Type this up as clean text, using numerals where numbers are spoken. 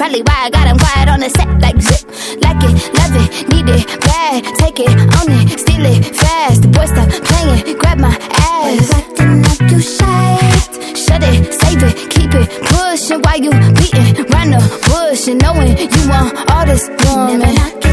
Probably why I got him quiet on the set like zip. Like it, love it, need it, bad. Take it, own it, steal it, fast. The boy stop playing, grab my ass. Why you acting like you shy? Shut it, save it, keep it pushing while you beating round the bush and knowing you want all this woman. Never knock it